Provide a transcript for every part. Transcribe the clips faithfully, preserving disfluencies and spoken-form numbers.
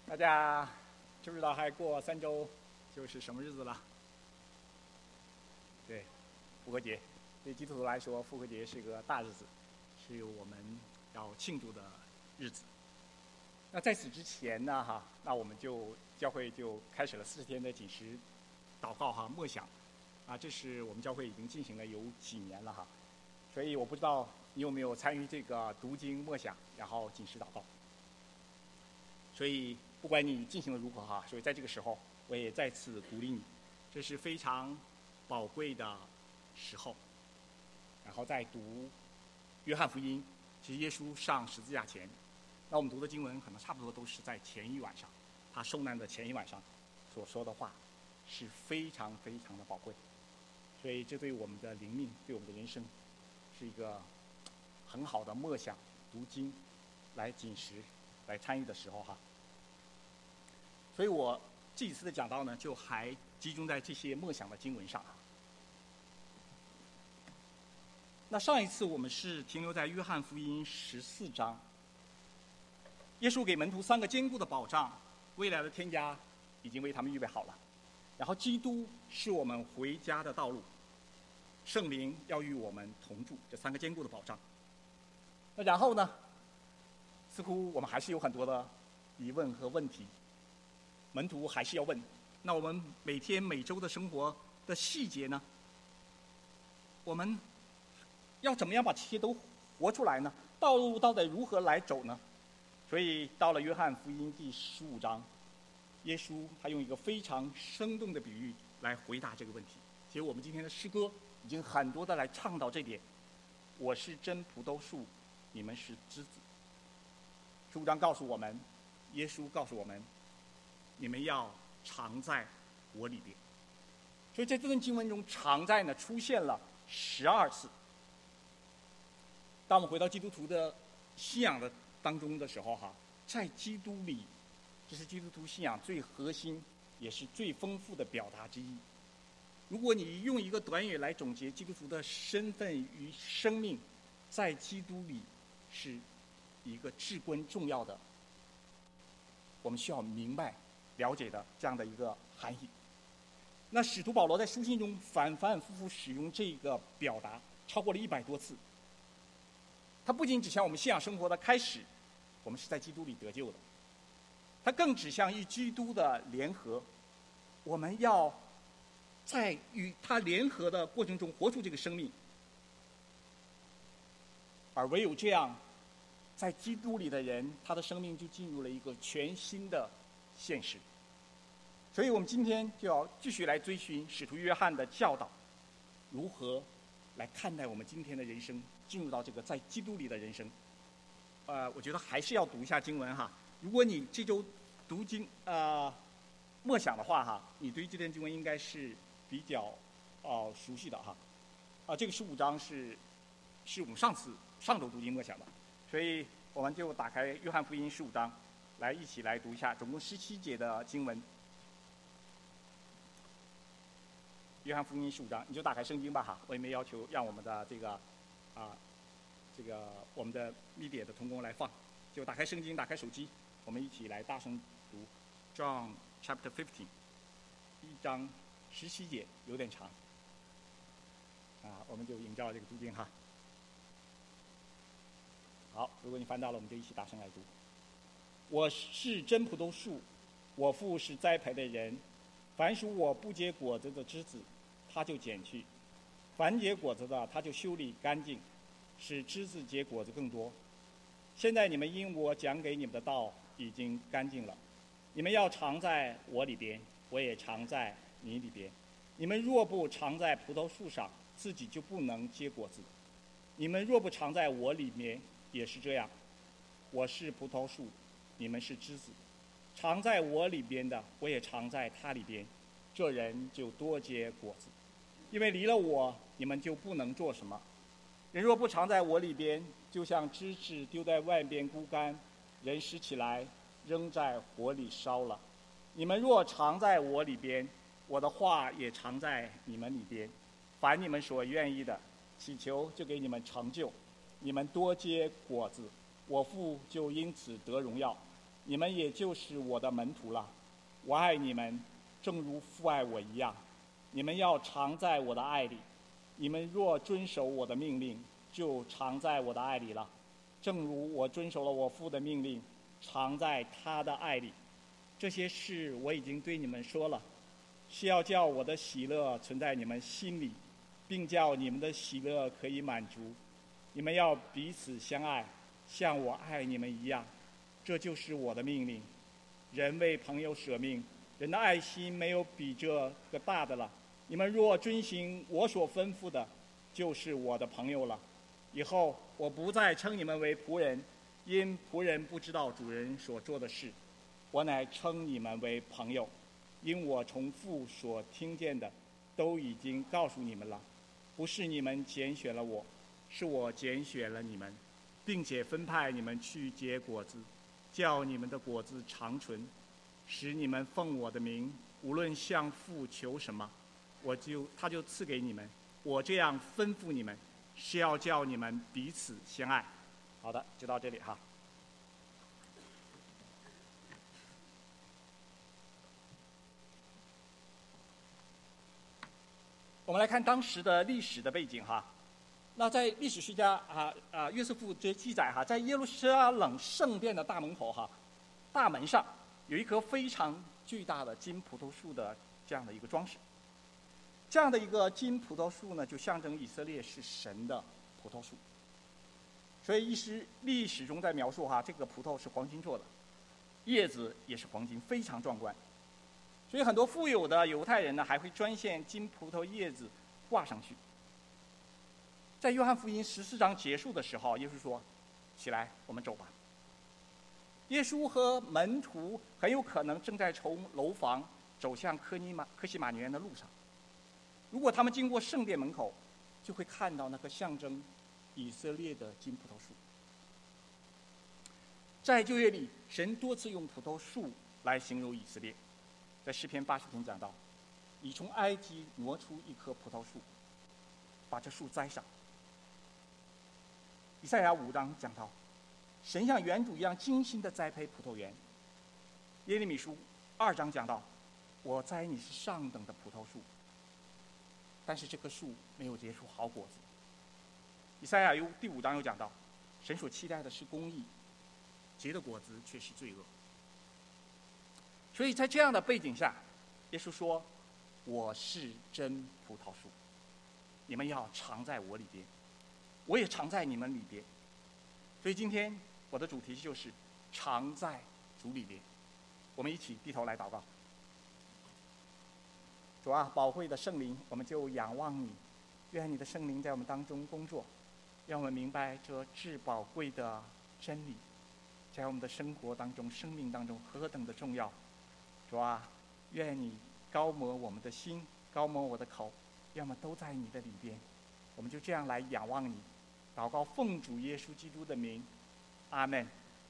大家知不知道还过三周就是什么日子了？对，复活节。对基督徒来说，复活节是个大日子，是我们要庆祝的日子。那在此之前呢，哈，那我们就教会就开始了四十天的禁食、祷告哈、默想，啊，这是我们教会已经进行了有几年了哈。所以我不知道你有没有参与这个读经默想，然后禁食祷告。所以不管你进行的如何哈，所以在这个时候，我也再次鼓励你，这是非常宝贵的时候。然后再读约翰福音，其实耶稣上十字架前，那我们读的经文可能差不多都是在前一晚上，他受难的前一晚上所说的话，是非常非常的宝贵。所以这对我们的灵命，对我们的人生，是一个很好的默想、读经、来禁食、来参与的时候哈。所以我这一次的讲道呢，就还集中在这些默想的经文上啊。那上一次我们是停留在约翰福音十四章，耶稣给门徒三个坚固的保障，未来的天家已经为他们预备好了。然后基督是我们回家的道路，圣灵要与我们同住，这三个坚固的保障。那然后呢，似乎我们还是有很多的疑问和问题，门徒还是要问，那我们每天每周的生活的细节呢？我们要怎么样把这些都活出来呢？道路到底如何来走呢？所以到了约翰福音第十五章，耶稣他用一个非常生动的比喻来回答这个问题。其实我们今天的诗歌已经很多的来倡导这点。我是真葡萄树，你们是枝子。十五章告诉我们，耶稣告诉我们，你们要常在我里边。所以在这段经文中，常在呢出现了十二次。当我们回到基督徒的信仰的当中的时候哈，在基督里，这是基督徒信仰最核心也是最丰富的表达之一。如果你用一个短语来总结基督徒的身份与生命，在基督里是一个至关重要的，我们需要明白了解的这样的一个含义。那使徒保罗在书信中反反复复使用这个表达超过了一百多次。它不仅指向我们信仰生活的开始，我们是在基督里得救的，它更指向与基督的联合，我们要在与他联合的过程中活出这个生命，而唯有这样，在基督里的人，他的生命就进入了一个全新的现实。所以我们今天就要继续来追寻使徒约翰的教导，如何来看待我们今天的人生，进入到这个在基督里的人生。呃，我觉得还是要读一下经文哈。如果你这周读经呃默想的话哈，你对这段经文应该是比较呃熟悉的哈。啊、呃，这个十五章是是我们上次上周读经默想的，所以我们就打开约翰福音十五章，来一起来读一下，总共十七节的经文。约翰福音十五章，你就打开圣经吧哈，我也没要求让我们的这个啊、呃、这个我们的 media 的同工来放，就打开圣经，打开手机，我们一起来大声读 John Chapter fifteen， 一章十七节，有点长啊，我们就营造这个读经哈。好，如果你翻到了，我们就一起大声来读。我是真葡萄树，我父是栽培的人，凡属我不结果子的枝子，他就剪去；凡结果子的，他就修理干净，使枝子结果子更多。现在你们因我讲给你们的道已经干净了，你们要常在我里边，我也常在你里边。你们若不常在葡萄树上，自己就不能结果子；你们若不常在我里面，也是这样。我是葡萄树，你们是枝子。常在我里边的，我也常在他里边，这人就多结果子。因为离了我，你们就不能做什么。人若不常在我里边，就像枝子丢在外边枯干，人拾起来扔在火里烧了。你们若常在我里边，我的话也常在你们里边。凡你们所愿意的，祈求就给你们成就。你们多结果子，我父就因此得荣耀。 你们也就是我的门徒了。我爱你们，正如父爱我一样。你们要常在我的爱里。你们若遵守我的命令，就常在我的爱里了。正如我遵守了我父的命令，常在他的爱里。这些事我已经对你们说了，是要叫我的喜乐存在你们心里，并叫你们的喜乐可以满足。你们要彼此相爱，像我爱你们一样。这就是我的命令。人为朋友舍命，人的爱心没有比这个大的了。你们若遵行我所吩咐的，就是我的朋友了。以后我不再称你们为仆人，因仆人不知道主人所做的事。我乃称你们为朋友，因我从父所听见的，都已经告诉你们了。不是你们拣选了我，是我拣选了你们，并且分派你们去结果子，叫你们的果子长存，使你们奉我的名，无论向父求什么，我就他就赐给你们。我这样吩咐你们，是要叫你们彼此相爱。好的，就到这里哈。我们来看当时的历史的背景哈。那在历史学家啊啊约瑟夫这记载哈，在耶路撒冷圣殿的大门口哈，大门上有一棵非常巨大的金葡萄树的这样的一个装饰。这样的一个金葡萄树呢，就象征以色列是神的葡萄树。所以，历史历史中在描述哈，这个葡萄是黄金做的，叶子也是黄金，非常壮观。所以，很多富有的犹太人呢，还会专献金葡萄叶子挂上去。在约翰福音十四章结束的时候，耶稣说：“起来，我们走吧。”耶稣和门徒很有可能正在从楼房走向科尼马科西玛尼园的路上。如果他们经过圣殿门口，就会看到那棵象征以色列的金葡萄树。在旧约里，神多次用葡萄树来形容以色列。在诗篇八十篇讲到：“你从埃及挪出一棵葡萄树，把这树栽上。”以赛亚五章讲到，神像园主一样精心地栽培葡萄园。耶利米书二章讲到，我栽你是上等的葡萄树，但是这棵树没有结出好果子。以赛亚又第五章又讲到，神所期待的是公义，结的果子却是罪恶。所以在这样的背景下，耶稣说：“我是真葡萄树，你们要常在我里边，我也常在你们里边。”所以今天我的主题就是常在主里边。我们一起低头来祷告。主啊，宝贵的圣灵，我们就仰望你，愿你的圣灵在我们当中工作，让我们明白这至宝贵的真理，在我们的生活当中、生命当中何等的重要。主啊，愿你高摩我们的心，高摩我的口，让我们都在你的里边。我们就这样来仰望你，祷告奉主耶稣基督的名，阿们。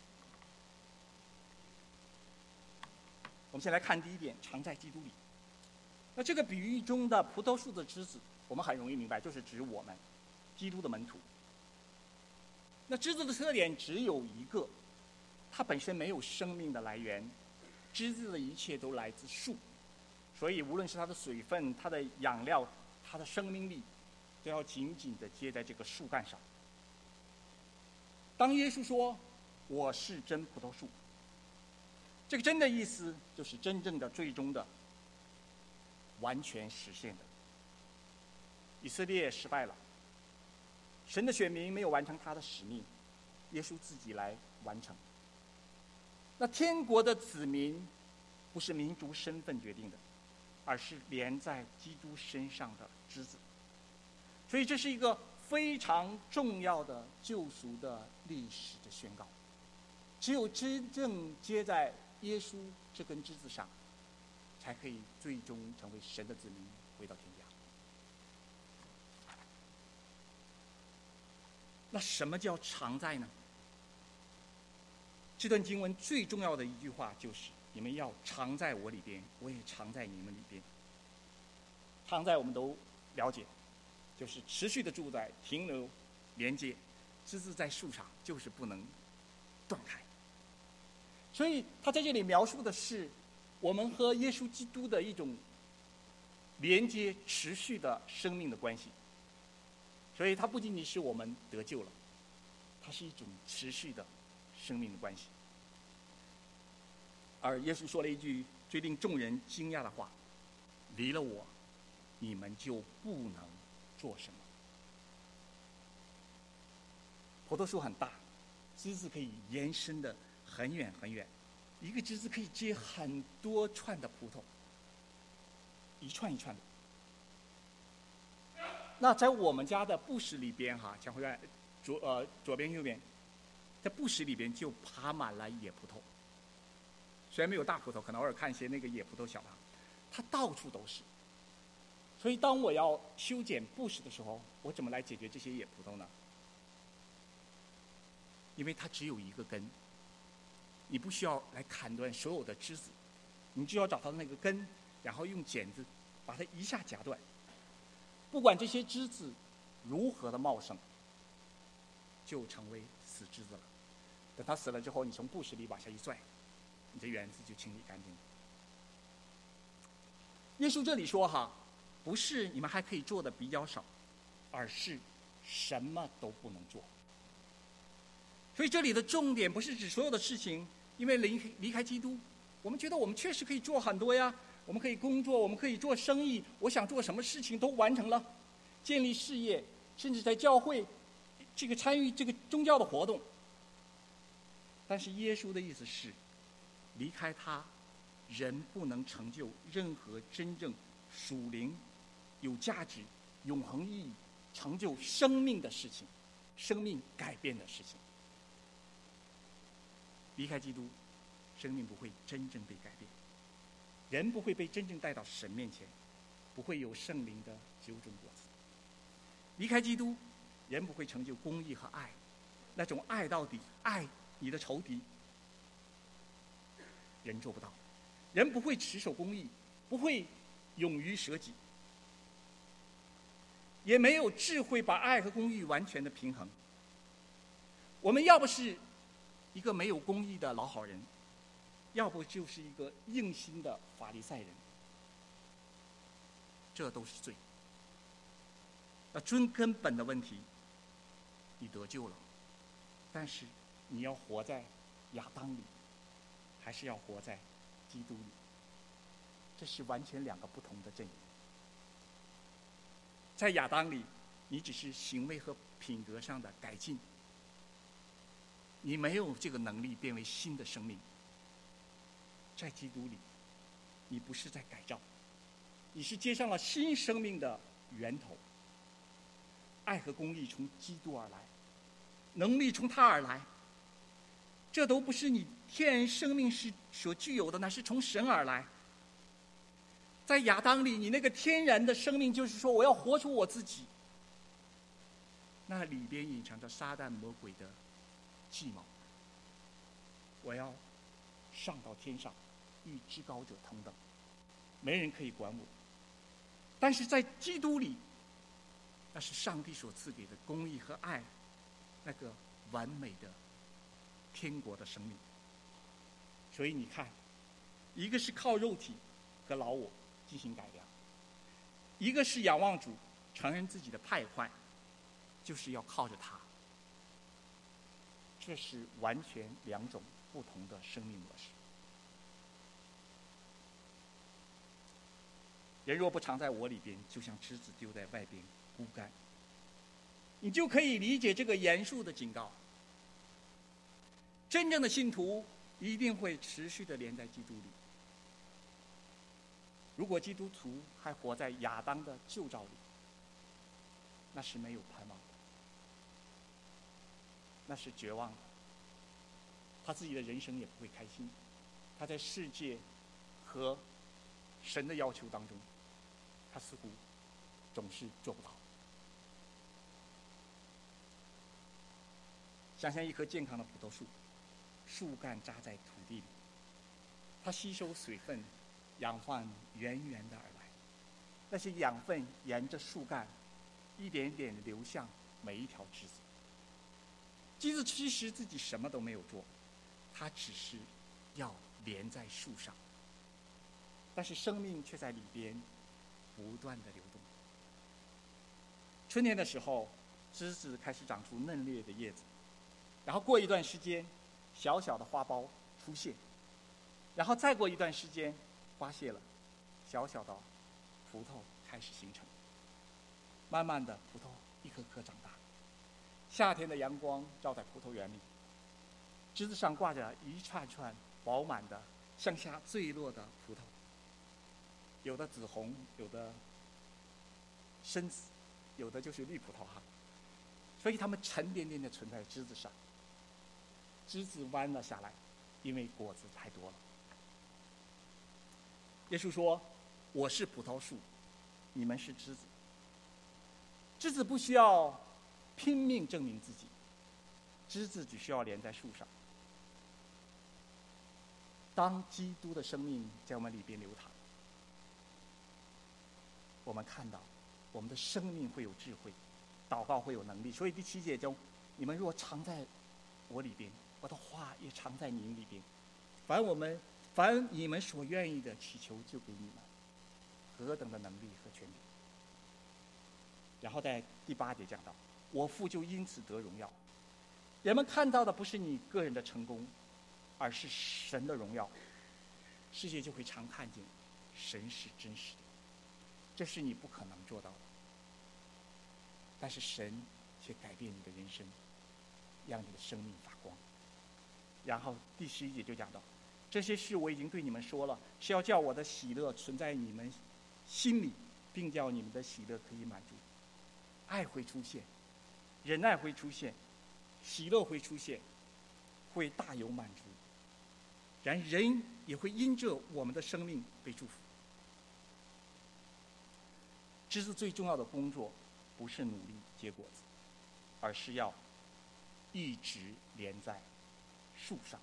我们先来看第一点，常在基督里。那这个比喻中的葡萄树的枝子，我们很容易明白，就是指我们基督的门徒。那枝子的特点只有一个，它本身没有生命的来源，枝子的一切都来自树，所以无论是它的水分、它的养料、它的生命力，都要紧紧地接在这个树干上。当耶稣说“我是真葡萄树”，这个真的意思就是真正的、最终的、完全实现的。以色列失败了，神的选民没有完成他的使命，耶稣自己来完成。那天国的子民不是民族身份决定的，而是连在基督身上的枝子。所以这是一个非常重要的救赎的历史的宣告。只有真正接在耶稣这根枝子上，才可以最终成为神的子民，回到天家。那什么叫常在呢？这段经文最重要的一句话就是：你们要常在我里边，我也常在你们里边。常在我们都了解，就是持续的住在、停留、连接，枝子在树上就是不能断开。 所以他在这里描述的是我们和耶稣基督的一种连接、持续的生命的关系。所以它不仅仅是我们得救了，它是一种持续的生命的关系。而耶稣说了一句最令众人惊讶的话：离了我，你们就不能做什么。葡萄树很大，枝子可以延伸的很远很远，一个枝子可以结很多串的葡萄，一串一串的。那在我们家的布什里边哈，蒋会员左呃左边右边，在布什里边就爬满了野葡萄。虽然没有大葡萄，可能偶尔看一些那个野葡萄小旁，它到处都是。所以当我要修剪布什的时候，我怎么来解决这些野葡萄呢？因为它只有一个根，你不需要来砍断所有的枝子，你只要找到那个根，然后用剪子把它一下夹断。不管这些枝子如何的茂盛，就成为死枝子了。等它死了之后，你从布什里往下一拽，你这园子就清理干净了。耶稣这里说哈，不是你们还可以做的比较少，而是什么都不能做。所以这里的重点不是指所有的事情，因为离离开基督，我们觉得我们确实可以做很多呀，我们可以工作，我们可以做生意，我想做什么事情都完成了，建立事业，甚至在教会这个参与这个宗教的活动。但是耶稣的意思是，离开他，人不能成就任何真正属灵、有价值、永恒意义、成就生命的事情，生命改变的事情。离开基督，生命不会真正被改变，人不会被真正带到神面前，不会有圣灵的九种果子。离开基督，人不会成就公义和爱，那种爱到底，爱你的仇敌，人做不到。人不会持守公义，不会勇于舍己，也没有智慧把爱和公义完全的平衡。我们要不是一个没有公义的老好人，要不就是一个硬心的法利赛人，这都是罪。那最根本的问题，你得救了，但是你要活在亚当里，还是要活在基督里？这是完全两个不同的阵营。在亚当里，你只是行为和品格上的改进，你没有这个能力变为新的生命。在基督里，你不是在改造，你是接上了新生命的源头。爱和公义从基督而来，能力从他而来，这都不是你天然生命是所具有的，那是从神而来。在亚当里，你那个天然的生命就是说，我要活出我自己，那里边隐藏着撒旦魔鬼的计谋，我要上到天上，与至高者同等，没人可以管我。但是在基督里，那是上帝所赐给的公义和爱，那个完美的天国的生命。所以你看，一个是靠肉体和老我进行改良，一个是仰望主，承认自己的败坏，就是要靠着他。这是完全两种不同的生命模式。人若不常在我里边，就像枝子丢在外边枯干。你就可以理解这个严肃的警告。真正的信徒一定会持续的连在基督里。如果基督徒还活在亚当的旧照里，那是没有盼望的，那是绝望的。他自己的人生也不会开心，他在世界和神的要求当中，他似乎总是做不到。想象一棵健康的葡萄树，树干扎在土地里，它吸收水分、养分源源的而来，那些养分沿着树干一点点流向每一条枝子。枝子其实自己什么都没有做，它只是要连在树上，但是生命却在里边不断的流动。春天的时候，枝子开始长出嫩绿的叶子，然后过一段时间，小小的花苞出现，然后再过一段时间，花谢了，小小的葡萄开始形成。慢慢的，葡萄一颗颗长大。夏天的阳光照在葡萄园里，枝子上挂着一串串饱满的向下坠落的葡萄，有的紫红，有的深紫，有的就是绿葡萄哈。所以它们沉甸甸的存在枝子上，枝子弯了下来，因为果子太多了。耶稣说：“我是葡萄树，你们是枝子。枝子不需要拼命证明自己，枝子只需要连在树上。当基督的生命在我们里边流淌，我们看到我们的生命会有智慧，祷告会有能力。所以第七节中，你们若常在我里边，我的话也常在你们里边。凡我们凡你们所愿意的祈求，就给你们。何等的能力和权柄！”然后在第八节讲到，我父就因此得荣耀。人们看到的不是你个人的成功，而是神的荣耀。世界就会常看见神是真实的，这是你不可能做到的。但是神却改变你的人生，让你的生命发光。然后第十一节就讲到，这些事我已经对你们说了，是要叫我的喜乐存在你们心里，并叫你们的喜乐可以满足。爱会出现，忍耐会出现，喜乐会出现，会大有满足。然人也会因着我们的生命被祝福。枝子最重要的工作，不是努力结果子，而是要一直连在树上。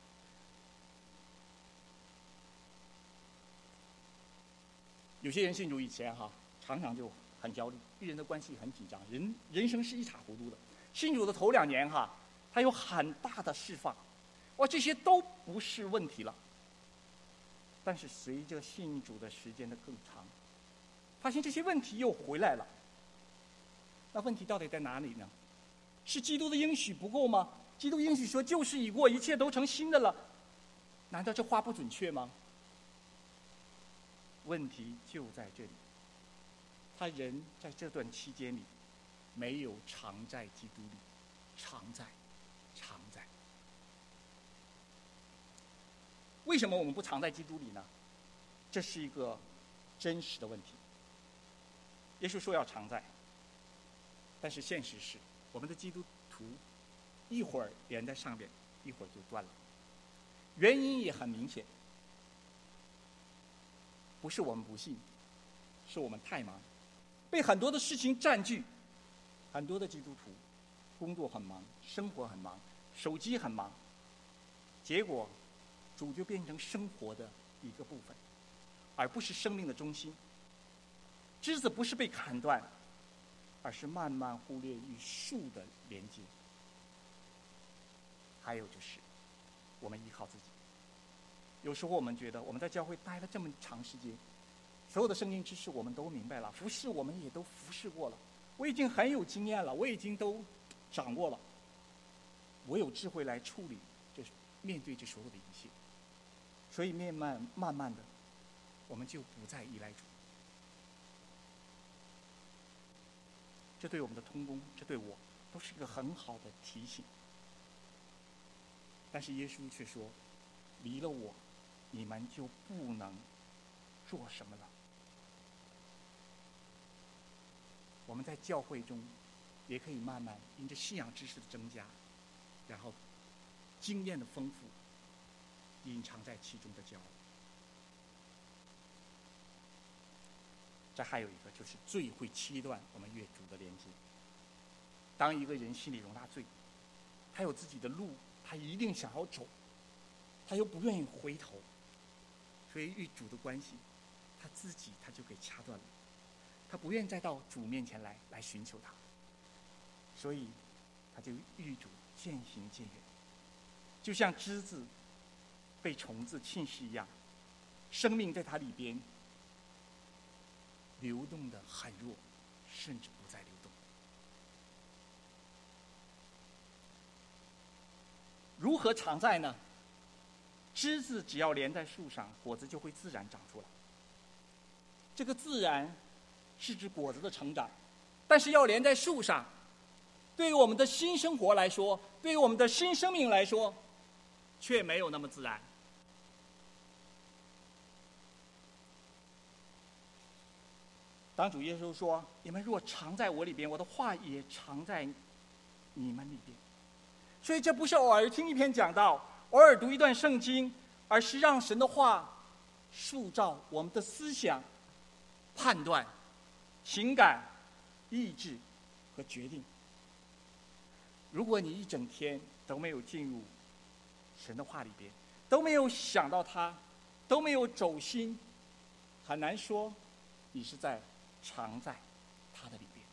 有些人信主以前哈，常常就很焦虑，与人的关系很紧张，人人生是一塌糊涂的。信主的头两年哈，他有很大的释放，哇，这些都不是问题了。但是随着信主的时间的更长，发现这些问题又回来了。那问题到底在哪里呢？是基督的应许不够吗？基督应许说旧事已过，一切都成新的了。难道这话不准确吗？问题就在这里，他人在这段期间里没有常在基督里，常在，常在。为什么我们不常在基督里呢？这是一个真实的问题。耶稣说要常在，但是现实是，我们的基督徒一会儿连在上边，一会儿就断了。原因也很明显，不是我们不信，是我们太忙，被很多的事情占据。很多的基督徒工作很忙，生活很忙，手机很忙，结果主就变成生活的一个部分，而不是生命的中心。枝子不是被砍断，而是慢慢忽略与树的连接。还有就是，我们依靠自己。有时候我们觉得我们在教会待了这么长时间，所有的圣经知识我们都明白了，服侍我们也都服侍过了，我已经很有经验了，我已经都掌握了，我有智慧来处理这面对这所有的一切。所以慢慢慢慢的，我们就不再依赖主。这对我们的同工，这对我都是一个很好的提醒。但是耶稣却说，离了我，你们就不能做什么了。我们在教会中也可以慢慢因着信仰知识的增加，然后经验的丰富，隐藏在其中的骄傲。这还有一个就是罪会切断我们与主的连接。当一个人心里容纳罪，他有自己的路，他一定想要走，他又不愿意回头，所以与主的关系，他自己他就给掐断了，他不愿再到主面前来来寻求他，所以他就与主渐行渐远，就像枝子被虫子侵蚀一样，生命在它里边流动的很弱，甚至不再流动。如何常在呢？枝子只要连在树上，果子就会自然长出来。这个自然是指果子的成长，但是要连在树上，对于我们的新生活来说，对于我们的新生命来说，却没有那么自然。当主耶稣说：“你们若常在我里边，我的话也常在你们里边。”所以这不是偶尔听一篇讲道，偶尔读一段圣经，而是让神的话塑造我们的思想、判断、情感、意志和决定。如果你一整天都没有进入神的话里边，都没有想到他，都没有走心，很难说你是在常在他的里边。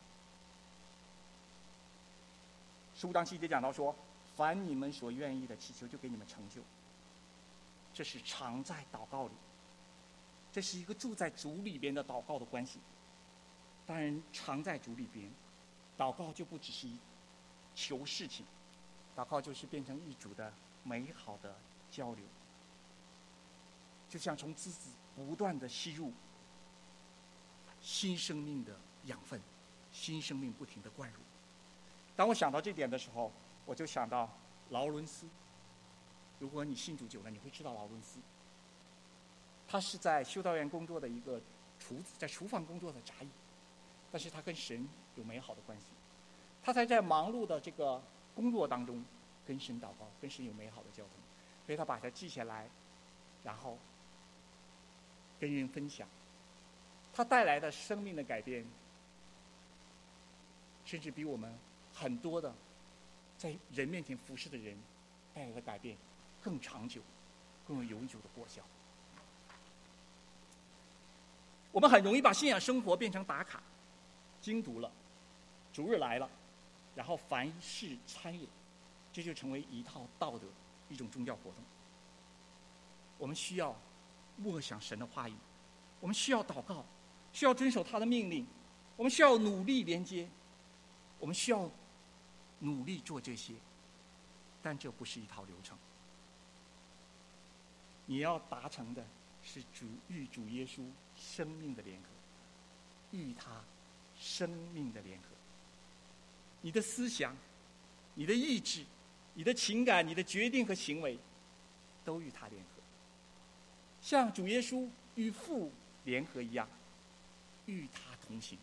十五章七节讲到说：“凡你们所愿意的祈求，就给你们成就。”这是常在祷告里，这是一个住在主里边的祷告的关系。当然，常在主里边，祷告就不只是求事情，祷告就是变成与主的美好的交流，就像从枝子不断的吸入新生命的养分，新生命不停的灌入。当我想到这点的时候，我就想到劳伦斯。如果你信主久了，你会知道劳伦斯。他是在修道院工作的一个厨子，在厨房工作的杂役，但是他跟神有美好的关系。他才在忙碌的这个工作当中跟神祷告，跟神有美好的交通，所以他把它记下来，然后跟人分享。他带来的生命的改变，甚至比我们很多的在人面前服侍的人带来的改变更长久，更有永久的果效。我们很容易把信仰生活变成打卡，经读了，主日来了，然后凡事参与，这就成为一套道德，一种宗教活动。我们需要默想神的话语，我们需要祷告，需要遵守他的命令，我们需要努力连接，我们需要努力做这些，但这不是一套流程。你要达成的是主与主耶稣生命的联合，与他生命的联合。你的思想、你的意志、你的情感、你的决定和行为，都与他联合，像主耶稣与父联合一样，与他同行。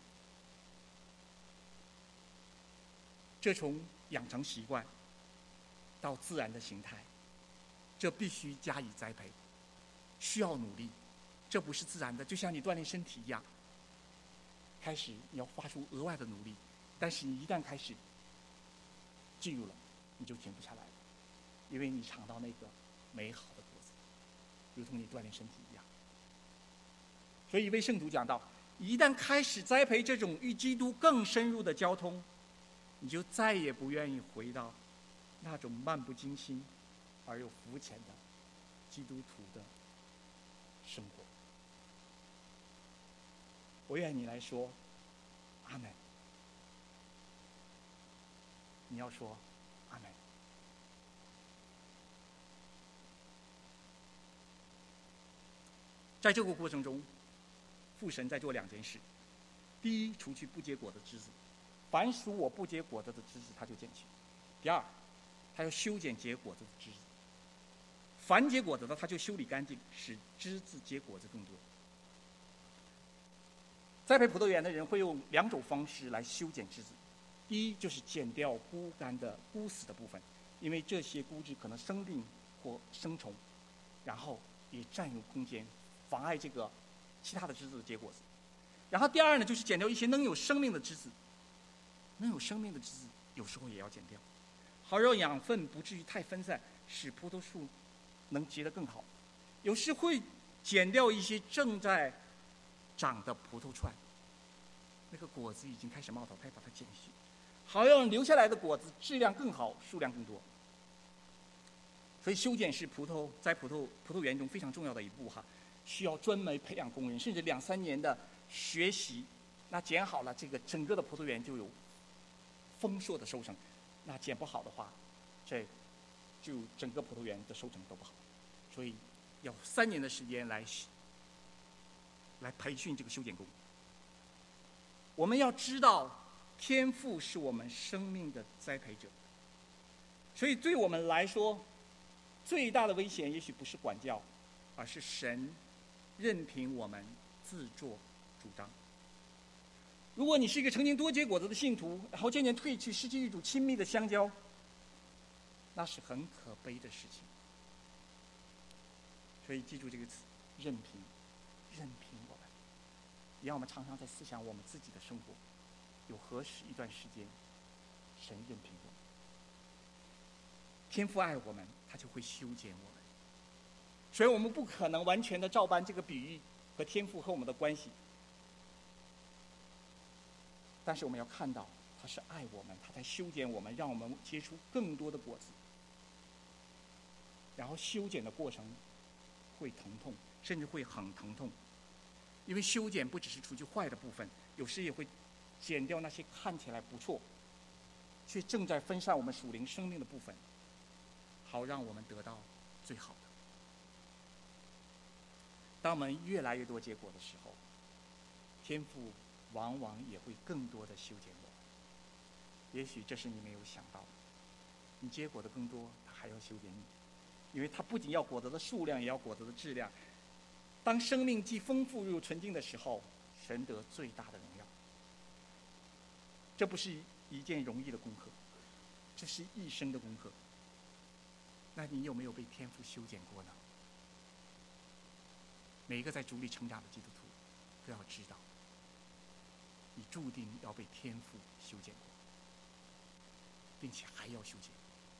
这从养成习惯到自然的形态，这必须加以栽培，需要努力，这不是自然的，就像你锻炼身体一样。开始你要发出额外的努力，但是你一旦开始进入了，你就停不下来了，因为你尝到那个美好的果子，如同你锻炼身体一样。所以一位圣徒讲到，一旦开始栽培这种与基督更深入的交通，你就再也不愿意回到那种漫不经心而又肤浅的基督徒的生活。我愿你来说阿们，你要说阿们。在这个过程中，父神在做两件事：第一，除去不结果的枝子，凡属我不结果子的枝子，他就剪去；第二，他要修剪结果子的枝子，凡结果子的，他就修理干净，使枝子结果子更多。栽培葡萄园的人会用两种方式来修剪枝子，第一就是剪掉枯干的枯死的部分，因为这些枯枝可能生病或生虫，然后也占用空间，妨碍这个其他的枝子的结果子。然后第二呢，就是剪掉一些能有生命的枝子，能有生命的枝子有时候也要剪掉，好让养分不至于太分散，使葡萄树能结得更好。有时会剪掉一些正在长的葡萄串，那个果子已经开始冒头，可以把它剪去，好让留下来的果子质量更好，数量更多。 所以修剪是葡萄在葡萄葡萄园中非常重要的一步哈，需要专门培养工人，甚至两三年的学习。那剪好了，这个整个的葡萄园就有丰硕的收成；那剪不好的话，这就整个葡萄园的收成都不好。所以要三年的时间来来培训这个修剪工。我们要知道，天父是我们生命的栽培者，所以对我们来说，最大的危险也许不是管教，而是神任凭我们自作主张。如果你是一个曾经多结果子的信徒，然后渐渐退去，失去一组亲密的相交，那是很可悲的事情。所以记住这个词，任凭，任凭我们，也让我们常常在思想我们自己的生活，有何时一段时间，神任凭我们。天父爱我们，他就会修剪我们，所以我们不可能完全的照搬这个比喻和天父和我们的关系。但是我们要看到，他是爱我们，他在修剪我们，让我们结出更多的果子。然后修剪的过程会疼痛，甚至会很疼痛，因为修剪不只是除去坏的部分，有时也会剪掉那些看起来不错，却正在分散我们属灵生命的部分，好让我们得到最好的。当我们越来越多结果的时候，天父往往也会更多的修剪我们。也许这是你没有想到的，你结果的更多，他还要修剪你，因为他不仅要果子的数量，也要果子的质量。当生命既丰富又纯净的时候，神得最大的荣耀。这不是一件容易的功课，这是一生的功课。那你有没有被天父修剪过呢？每一个在主里成长的基督徒都要知道，你注定要被天父修剪过，并且还要修剪。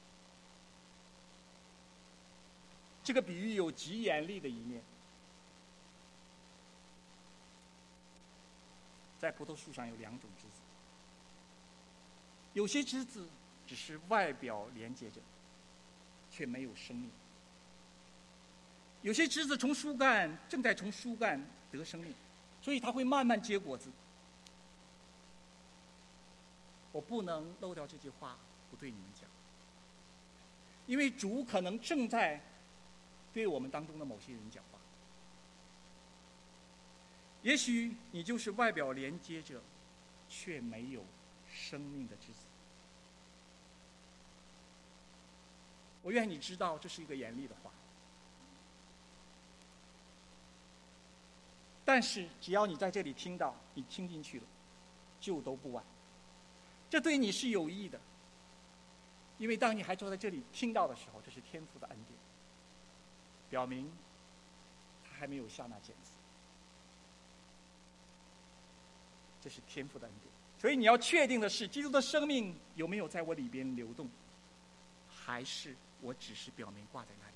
这个比喻有极严厉的一面。在葡萄树上有两种枝子，有些枝子只是外表连接着，却没有生命；有些枝子从树干正在从树干得生命，所以它会慢慢结果子。我不能漏掉这句话不对你们讲，因为主可能正在对我们当中的某些人讲话。也许你就是外表连接着，却没有生命的枝子。我愿你知道，这是一个严厉的话。但是只要你在这里听到，你听进去了，就都不晚。这对你是有益的，因为当你还坐在这里听到的时候，这是天父的恩典，表明他还没有下那剪子。这是天父的恩典，所以你要确定的是，基督的生命有没有在我里边流动，还是我只是表面挂在那里？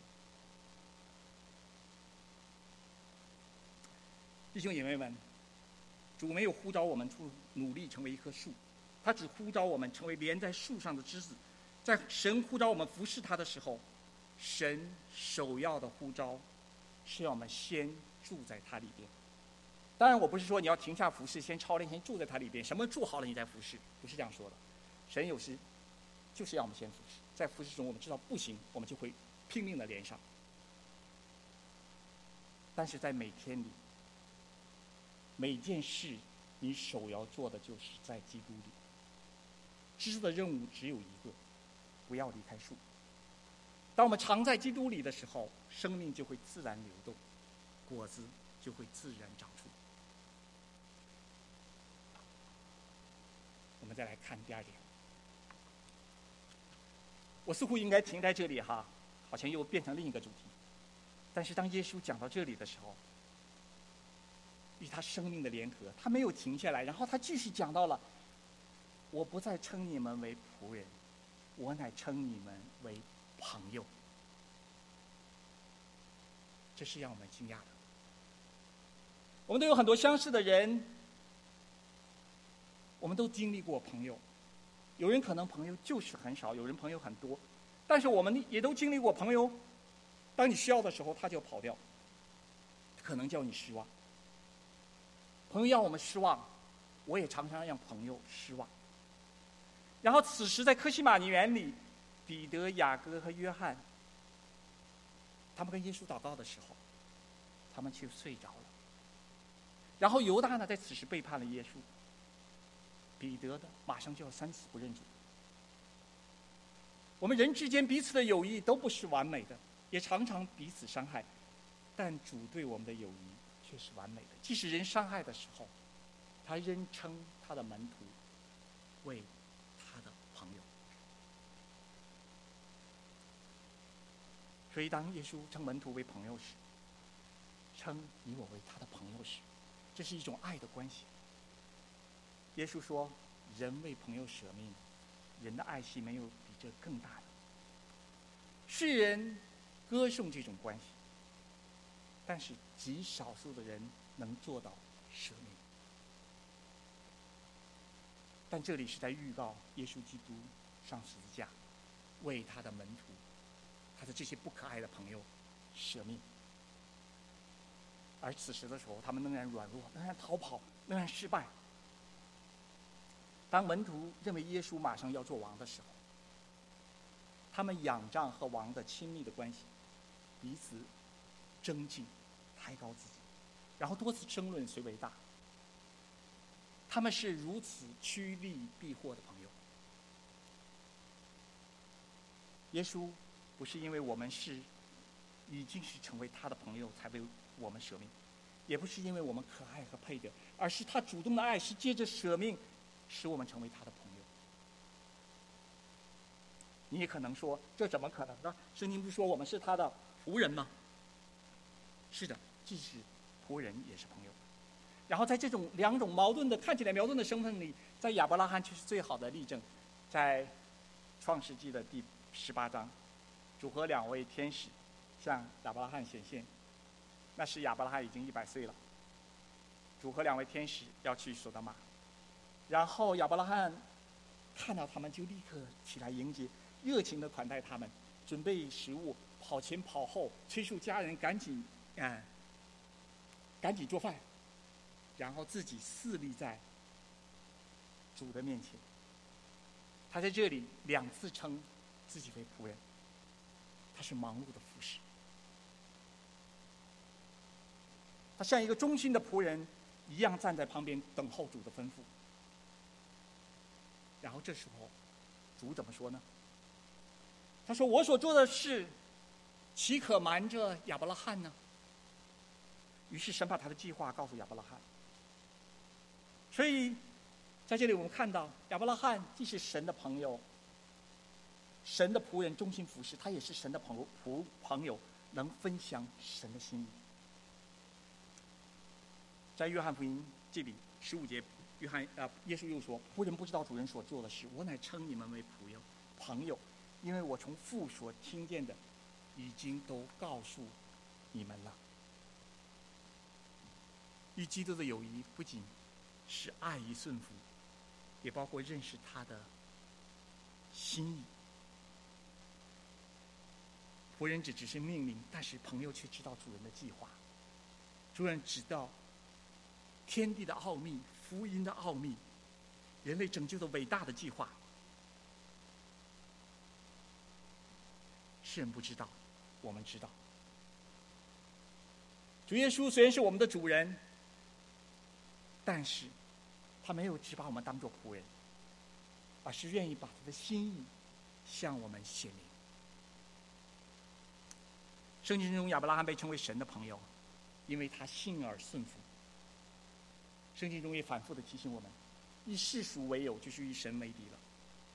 弟兄姐妹们，主没有呼召我们出努力成为一棵树，他只呼召我们成为连在树上的枝子。在神呼召我们服侍他的时候，神首要的呼召是要我们先住在他里边。当然，我不是说你要停下服侍，先操练，先住在他里边，什么住好了你再服侍，不是这样说的。神有时就是要我们先服侍，在服侍中我们知道不行，我们就会拼命的连上。但是在每天里，每件事你首要做的就是在基督里。枝子的任务只有一个，不要离开树。当我们常在基督里的时候，生命就会自然流动，果子就会自然长出。我们再来看第二点。我似乎应该停在这里哈，好像又变成另一个主题。但是当耶稣讲到这里的时候，与他生命的联合，他没有停下来，然后他继续讲到了：我不再称你们为仆人，我乃称你们为朋友。这是让我们惊讶的。我们都有很多相似的人，我们都经历过朋友。有人可能朋友就是很少，有人朋友很多， 但是我们也都经历过，朋友，当你需要的时候，他就跑掉，可能叫你失望。朋友让我们失望，我也常常让朋友失望。然后此时在客西马尼园里，彼得、雅各和约翰，他们跟耶稣祷告的时候，他们却睡着了。然后犹大呢，在此时背叛了耶稣。彼得的马上就要三次不认主。我们人之间彼此的友谊都不是完美的，也常常彼此伤害，但主对我们的友谊却是完美的。即使人伤害的时候，他仍称他的门徒为他的朋友。所以当耶稣称门徒为朋友时，称你我为他的朋友时，这是一种爱的关系。耶稣说，人为朋友舍命，人的爱惜没有比这更大的。世人歌颂这种关系，但是极少数的人能做到舍命。但这里是在预告耶稣基督上十字架，为他的门徒，他的这些不可爱的朋友舍命。而此时的时候，他们仍然软弱，仍然逃跑，仍然失败。当门徒认为耶稣马上要做王的时候，他们仰仗和王的亲密的关系，彼此争竞，抬高自己，然后多次争论谁为大。他们是如此趋利避祸的朋友。耶稣不是因为我们是已经是成为他的朋友才为我们舍命，也不是因为我们可爱和配得，而是他主动的爱是借着舍命使我们成为他的朋友。你也可能说，这怎么可能呢？圣经不是说我们是他的仆人吗？是的，既是仆人也是朋友。然后在这种两种矛盾的看起来矛盾的身份里，在亚伯拉罕却是最好的例证。在创世纪的第十八章，主和两位天使向亚伯拉罕显现，那时亚伯拉罕已经一百岁了。主和两位天使要去索多玛，然后亚伯拉罕看到他们就立刻起来迎接，热情地款待他们，准备食物，跑前跑后，催促家人赶紧啊、嗯，赶紧做饭，然后自己侍立在主的面前。他在这里两次称自己为仆人，他是忙碌的服侍，他像一个忠心的仆人一样站在旁边等候主的吩咐。然后这时候主怎么说呢？他说，我所做的事岂可瞒着亚伯拉罕呢？于是神把他的计划告诉亚伯拉罕。所以在这里我们看到，亚伯拉罕既是神的朋友，神的仆人，忠心服侍，他也是神的朋仆朋友，能分享神的心意。在约翰福音这里十五节，约翰啊，耶稣又说：“仆人不知道主人所做的事，我乃称你们为仆友朋友，因为我从父所听见的，已经都告诉你们了。”与基督的友谊不仅是爱与顺服，也包括认识他的心意。仆人只只是命令，但是朋友却知道主人的计划。主人知道天地的奥秘，福音的奥秘，人类拯救的伟大的计划。世人不知道，我们知道。主耶稣虽然是我们的主人，但是他没有只把我们当作仆人，而是愿意把他的心意向我们显明。圣经中亚伯拉罕被称为神的朋友，因为他信而顺服。圣经中也反复的提醒我们，以世俗为友，就是与神为敌了。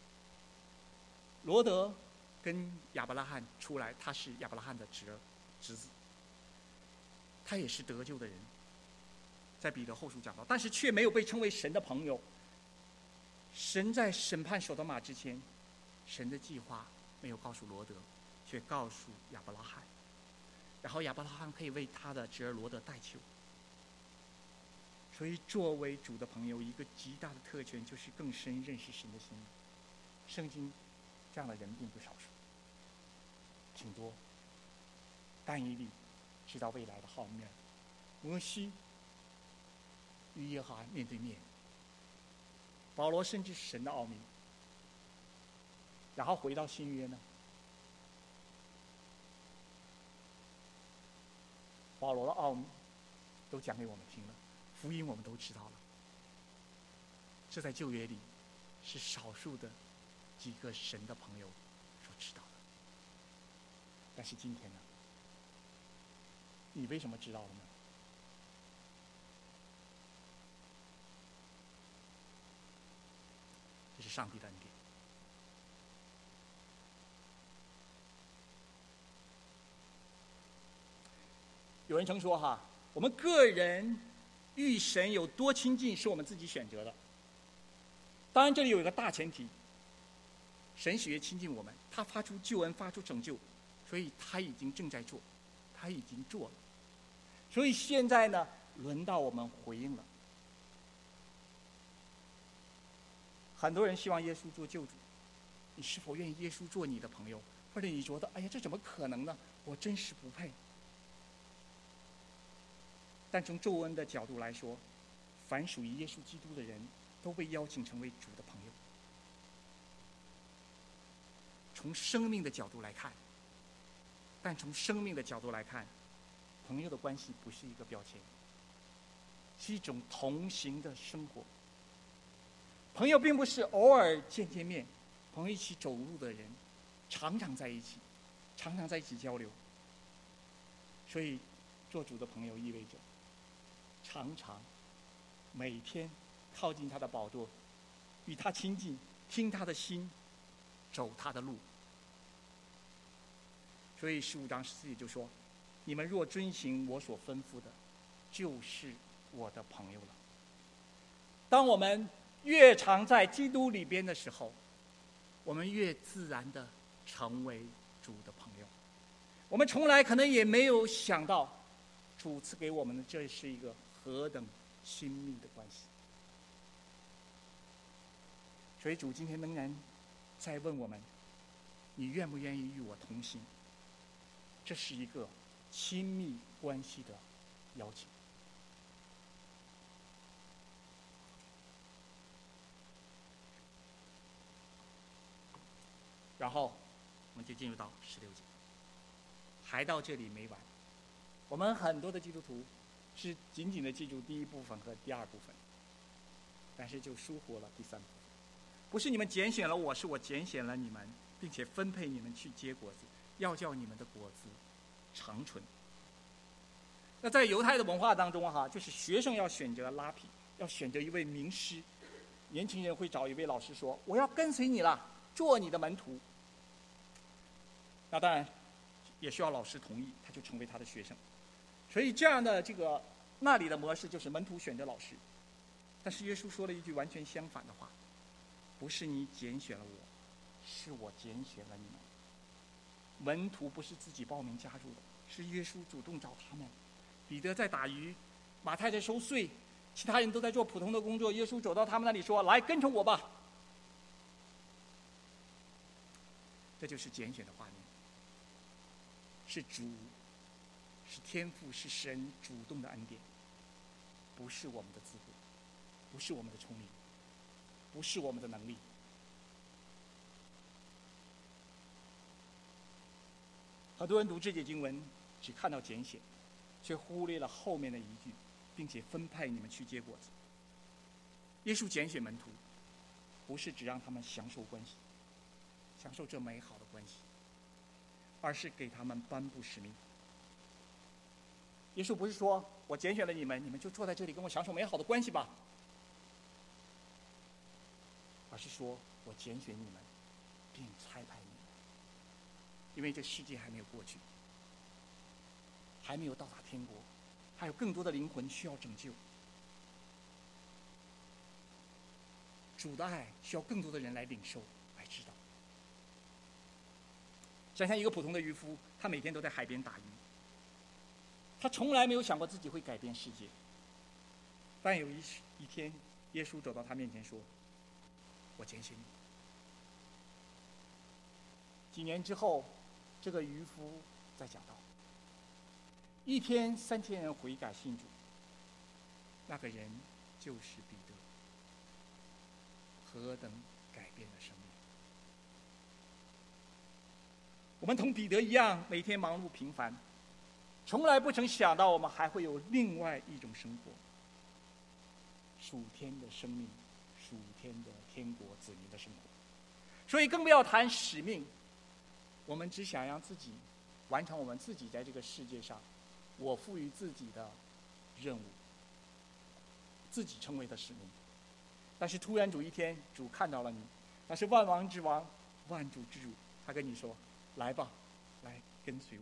罗德跟亚伯拉罕出来，他是亚伯拉罕的侄儿侄子，他也是得救的人，在彼得后书讲到，但是却没有被称为神的朋友。神在审判所多玛之前，神的计划没有告诉罗德，却告诉亚伯拉罕，然后亚伯拉罕可以为他的侄儿罗德代求。所以作为主的朋友，一个极大的特权就是更深认识神的心意。圣经这样的人并不少数。 挺多。但以理知道未来的浩渺，摩西与耶和华面对面，保罗深知神的奥秘。然后回到新约呢，保罗的奥秘都讲给我们听了，福音我们都知道了。这在旧约里是少数的几个神的朋友所知道的。但是今天呢，你为什么知道了呢？这是上帝的恩典。有人曾说哈，我们个人与神有多亲近是我们自己选择的。当然这里有一个大前提，神喜悦亲近我们，他发出救恩，发出拯救，所以他已经正在做，他已经做了。所以现在呢，轮到我们回应了。很多人希望耶稣做救主，你是否愿意耶稣做你的朋友？或者你觉得，哎呀，这怎么可能呢？我真是不配。但从救恩的角度来说，凡属于耶稣基督的人都被邀请成为主的朋友。从生命的角度来看，但从生命的角度来看，朋友的关系不是一个标签，是一种同行的生活。朋友并不是偶尔见见面，朋友一起走路的人，常常在一起，常常在一起交流。所以，做主的朋友意味着常常每天靠近他的宝座，与他亲近，听他的心，走他的路。所以十五章十四节就说：你们若遵行我所吩咐的，就是我的朋友了。当我们越常在基督里边的时候，我们越自然的成为主的朋友。我们从来可能也没有想到，主赐给我们的这是一个何等亲密的关系。所以主今天仍然在问我们：你愿不愿意与我同行？这是一个亲密关系的邀请。然后我们就进入到十六节，还到这里没完。我们很多的基督徒是紧紧的记住第一部分和第二部分，但是就疏忽了第三部分。不是你们拣选了我，是我拣选了你们，并且分配你们去结果子，要叫你们的果子长存。那在犹太的文化当中哈，就是学生要选择拉比，要选择一位名师。年轻人会找一位老师说：我要跟随你了，做你的门徒。那当然也需要老师同意，他就成为他的学生。所以这样的这个那里的模式就是门徒选择老师。但是耶稣说了一句完全相反的话：不是你拣选了我，是我拣选了你们。门徒不是自己报名加入的，是耶稣主动找他们。彼得在打鱼，马太在收税，其他人都在做普通的工作，耶稣走到他们那里说：来，跟从我吧。这就是拣选的画面，是主，是天父，是神主动的恩典，不是我们的自负，不是我们的聪明，不是我们的能力。很多人读这节经文，只看到拣选，却忽略了后面的一句，并且分派你们去结果子。耶稣拣选门徒，不是只让他们享受关系，享受这美好的关系，而是给他们颁布使命。耶稣不是说我拣选了你们，你们就坐在这里跟我享受美好的关系吧，而是说我拣选你们，并差派你们，因为这世界还没有过去，还没有到达天国，还有更多的灵魂需要拯救。主的爱需要更多的人来领受，来知道。想象一个普通的渔夫，他每天都在海边打鱼，他从来没有想过自己会改变世界。但有一一天，耶稣走到他面前说：我拣选你。几年之后， 这个渔夫在讲道，一天三千人悔改信主，那个人就是彼得。何等改变的生命！我们同彼得一样，每天忙碌平凡，从来不曾想到我们还会有另外一种生活，属天的生命，属天的天国子民的生活。所以更不要谈使命，我们只想让自己完成我们自己在这个世界上我赋予自己的任务，自己成为的使命。但是突然主一天，主看到了你，那是万王之王，万主之主，他跟你说：“来吧，来跟随我。”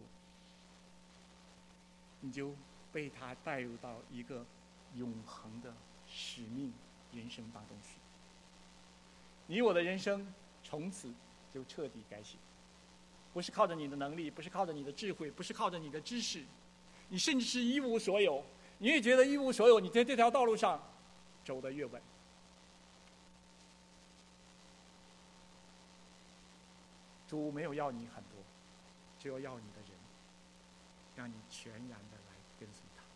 你就被他带入到一个永恒的使命人生当中去。你我的人生从此就彻底改写，不是靠着你的能力，不是靠着你的智慧，不是靠着你的知识，你甚至是一无所有。你越觉得一无所有，你在这条道路上走得越稳。主没有要你很多，只有要你的人，让你全然的来跟随他。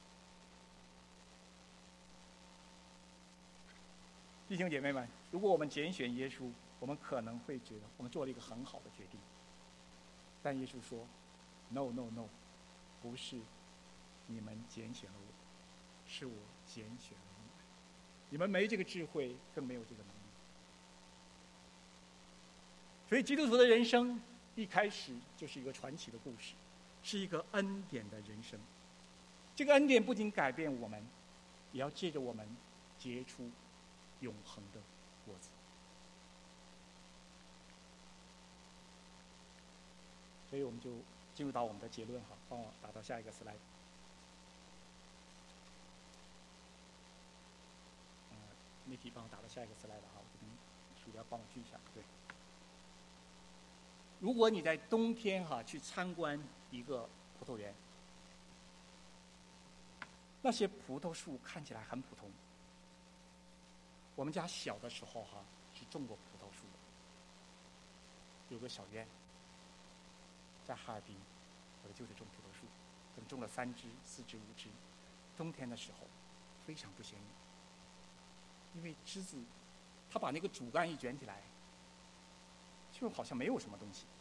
弟兄姐妹们，如果我们拣选耶稣，我们可能会觉得我们做了一个很好的决定。但耶稣说 ：“No No No， 不是你们拣选了我，是我拣选了你们。你们没这个智慧，更没有这个能力。”所以基督徒的人生一开始就是一个传奇的故事，是一个恩典的人生。这个恩典不仅改变我们，也要借着我们结出永恒的果子。所以我们就进入到我们的结论哈，帮我打到下一个 slide。呃 ，Niki 帮我打到下一个 slide 哈，我这边鼠标帮我记一下，对。如果你在冬天哈、啊、去参观一个葡萄园，那些葡萄树看起来很普通。我们家小的时候哈、啊、是种过葡萄树的，有个小院，在哈尔滨，我的舅舅种葡萄树，可能种了三只、四只、五只。冬天的时候非常不鲜明，因为枝子，它把那个主干一卷起来，就好像没有什么东西，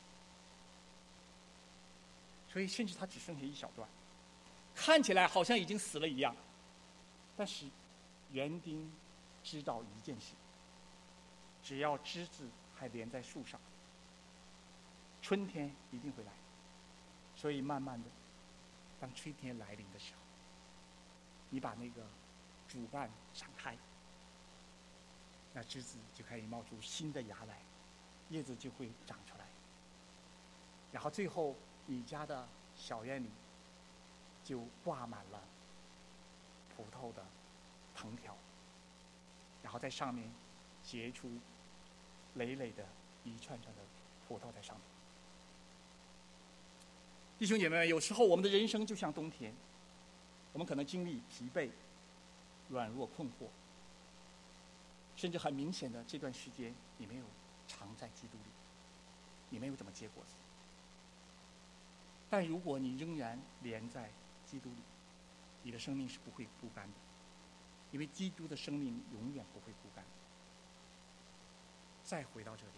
所以甚至它只剩下一小段，看起来好像已经死了一样。但是园丁知道一件事，只要枝子还连在树上，春天一定会来。所以慢慢的，当春天来临的时候，你把那个主干展开，那枝子就开始冒出新的芽来，叶子就会长出来，然后最后你家的小院里就挂满了葡萄的藤条，然后在上面结出累累的一串串的葡萄在上面。弟兄姐妹们，有时候我们的人生就像冬天，我们可能经历疲惫、软弱、困惑，甚至很明显的这段时间你没有常在基督里，你没有怎么结果子。但如果你仍然连在基督里，你的生命是不会枯干的，因为基督的生命永远不会枯干。再回到这点，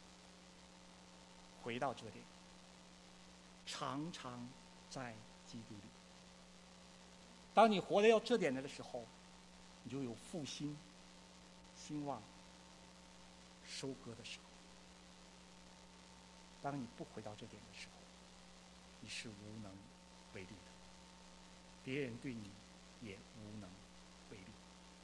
回到这点，常常在基督里。当你活到这点的时候，你就有复兴、兴旺、收割的时候。当你不回到这点的时候，你是无能为力的，别人对你也无能为力。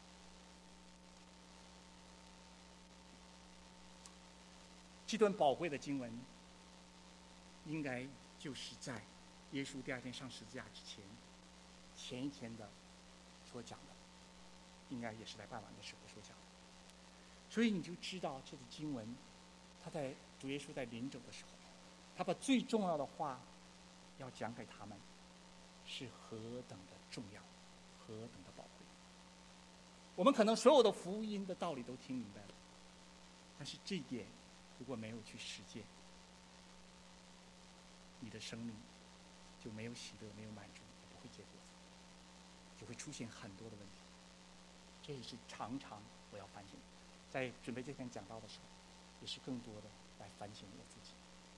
这段宝贵的经文，应该就是在耶稣第二天上十字架之前，前一天的所讲的，应该也是在傍晚的时候所讲的。所以你就知道这个经文，他在主耶稣在临走的时候，他把最重要的话要讲给他们，是何等的重要，何等的宝贵。我们可能所有的福音的道理都听明白了，但是这一点如果没有去实践， 你的生命就没有喜乐，没有满足，也不会结果子，就会出现很多的问题。这也是常常我要反省，在准备这篇讲道的时候，也是更多的来反省我自己。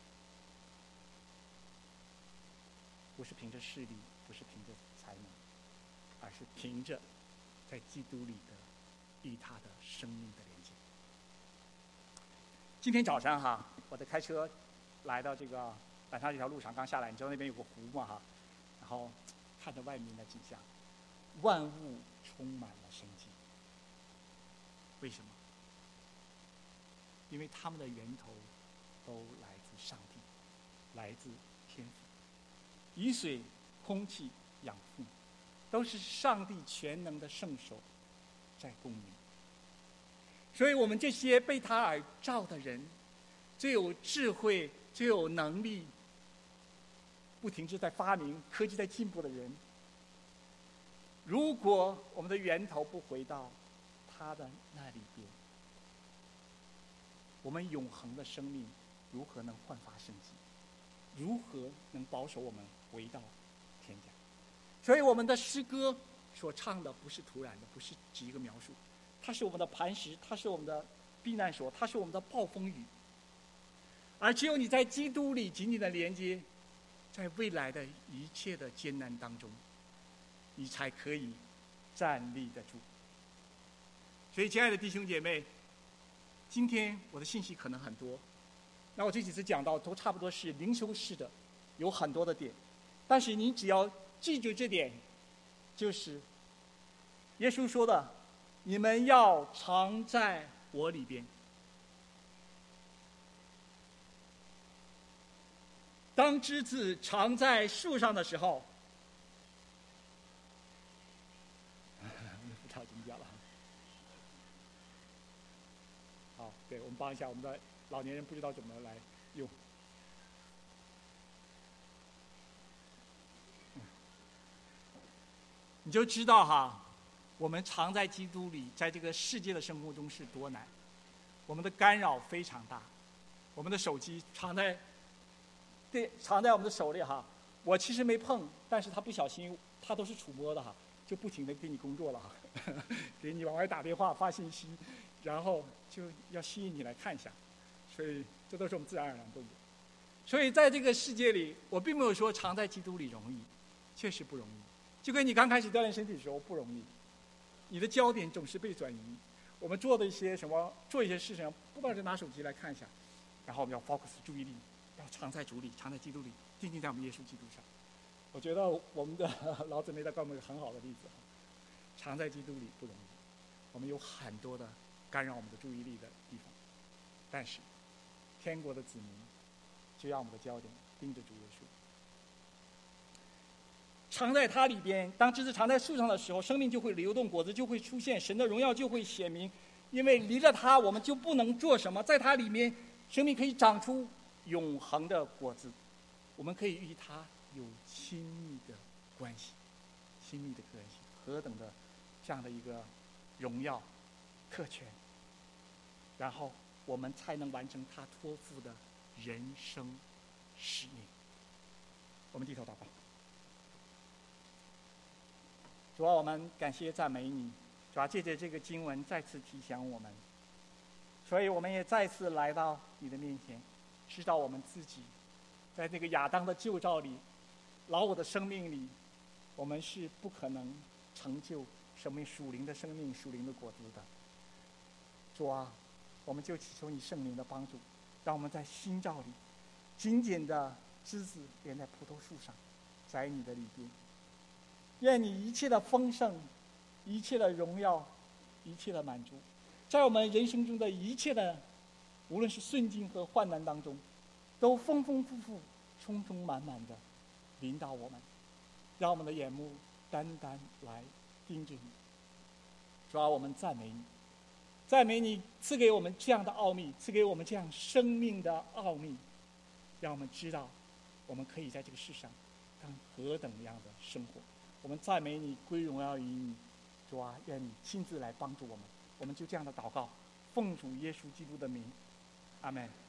不是凭着势力，不是凭着才能，而是凭着在基督里的与他的生命的连接。今天早上哈，我在开车来到这个板桥这条路上，刚下来，你知道那边有个湖嘛哈，然后看着外面的景象，万物充满了生机。为什么？因为他们的源头都来自上帝，来自天父。雨水、空气、养分，都是上帝全能的圣手在供应。所以我们这些被他而造的人，最有智慧、最有能力，不停止在发明、科技在进步的人，如果我们的源头不回到他的那里边，我们永恒的生命如何能焕发生机？如何能保守我们回到天家？所以我们的诗歌所唱的不是突然的，不是只一个描述，它是我们的磐石，它是我们的避难所，它是我们的暴风雨。而只有你在基督里紧紧的连接，在未来的一切的艰难当中，你才可以站立得住。所以亲爱的弟兄姐妹，今天我的信息可能很多，那我这几次讲到都差不多是灵修式的，有很多的点，但是你只要记住这点，就是耶稣说的，你们要常在我里边。当枝子常在树上的时候，不知道怎么讲了。好，对，我们帮一下我们的老年人，不知道怎么来用。你就知道哈，我们常在基督里，在这个世界的生活中是多难。我们的干扰非常大，我们的手机常在，对，常在我们的手里哈。我其实没碰，但是他不小心，他都是触摸的哈，就不停的给你工作了哈，给你往外打电话发信息，然后就要吸引你来看一下，所以这都是我们自然而然都有。所以在这个世界里，我并没有说常在基督里容易，确实不容易。就跟你刚开始锻炼身体的时候不容易，你的焦点总是被转移。我们做的一些什么，做一些事情，不抱着拿手机来看一下，然后我们要 focus 注意力，要常在主里，常在基督里，定睛在我们耶稣基督上。我觉得我们的老姊妹在告诉我们一个很好的例子，常在基督里不容易，我们有很多的干扰我们的注意力的地方，但是天国的子民就让我们的焦点盯着主耶稣。常在它里边，当枝子常在树上的时候，生命就会流动，果子就会出现，神的荣耀就会显明。因为离了它，我们就不能做什么。在它里面，生命可以长出永恒的果子，我们可以与它有亲密的关系，亲密的关系，何等的这样的一个荣耀特权，然后我们才能完成他托付的人生使命。我们低头祷告。主啊，我们感谢赞美你，主啊，借着这个经文再次提醒我们，所以我们也再次来到你的面前，知道我们自己在那个亚当的旧照里，老我的生命里，我们是不可能成就生命属灵的生命、属灵的果子的。主啊，我们就祈求你圣灵的帮助，让我们在新照里紧紧的枝子连在葡萄树上，在你的里边。愿你一切的丰盛，一切的荣耀，一切的满足，在我们人生中的一切的，无论是顺境和患难当中，都丰丰富富、充充满满的领导我们，让我们的眼目单单来盯着你。主啊，我们赞美你，赞美你赐给我们这样的奥秘，赐给我们这样生命的奥秘，让我们知道我们可以在这个世上当何等样的生活。我们赞美你，归荣耀于你。主啊，愿你亲自来帮助我们。我们就这样的祷告，奉主耶稣基督的名，阿们。